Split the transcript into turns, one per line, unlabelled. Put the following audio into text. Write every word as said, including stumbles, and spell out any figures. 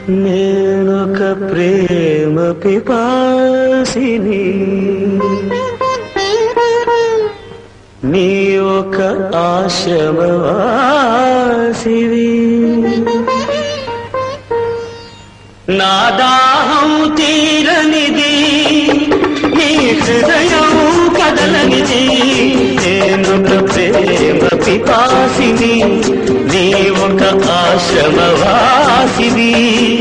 నేనొక ప్రేమ పిపాసిని, నీ ఒక ఆశ్రమవాసివి. నా దాహం తీరనిది, నీ హృదయం కదలనిది. నేనొక ప్రేమ పిపాసిని, నీ ఒక ఆశ్రమవాసివి.